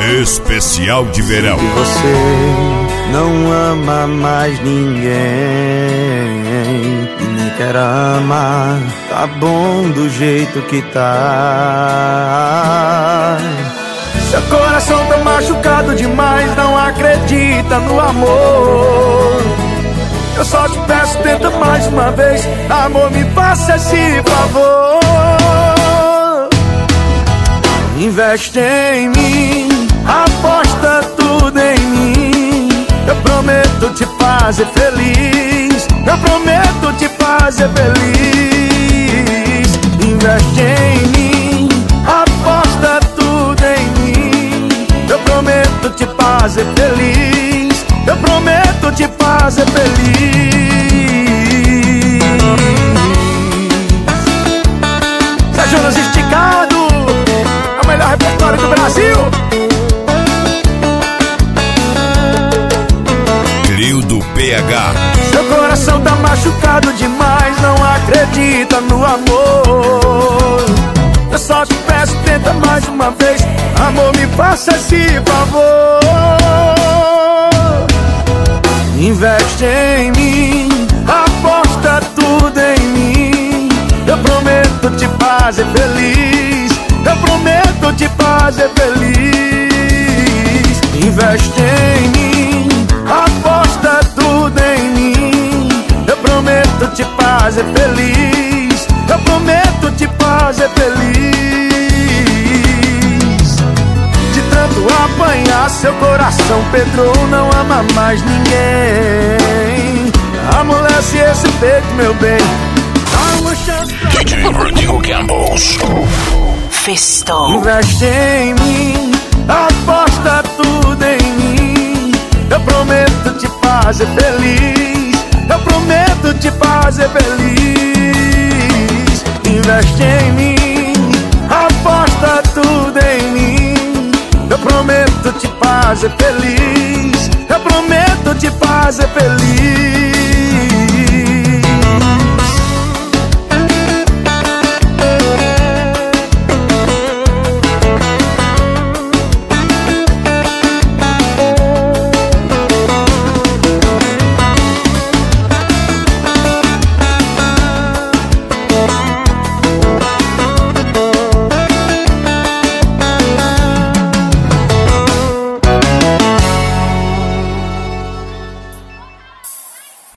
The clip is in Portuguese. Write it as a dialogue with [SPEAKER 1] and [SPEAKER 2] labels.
[SPEAKER 1] Especial de verão.
[SPEAKER 2] E você não ama mais ninguém, nem quer amar, tá bom do jeito que tá. Seu coração tá machucado demais, não acredita no amor. Eu só te peço, tenta mais uma vez, amor, me faça esse favor. Investe em mim, aposta tudo em mim. Eu prometo te fazer feliz, eu prometo te fazer feliz. Investe em mim, aposta tudo em mim. Eu prometo te fazer feliz, eu prometo te fazer feliz. Zé Jonas Esticado, é o melhor repertório do Brasil.
[SPEAKER 1] Trio do PH.
[SPEAKER 2] Seu coração tá machucado demais, não acredita no amor. Eu só te peço, tenta mais uma vez, amor, me faça esse favor. Investe em mim, aposta tudo em mim. Eu prometo te fazer feliz, eu prometo te fazer feliz. Investe em mim, aposta tudo em mim. Eu prometo te fazer feliz, eu prometo te fazer feliz. De tanto apanhar, seu coração pedrou, não ama mais ninguém. Amolece esse peito, meu bem, dá uma chance pra
[SPEAKER 1] DJ Rodrigo Campos.
[SPEAKER 3] Festou.
[SPEAKER 2] Investe em mim, aposta tudo em mim. Eu prometo te fazer feliz, eu prometo te fazer feliz. Investe em mim, aposta tudo em mim. Eu prometo te fazer feliz, eu prometo te fazer feliz.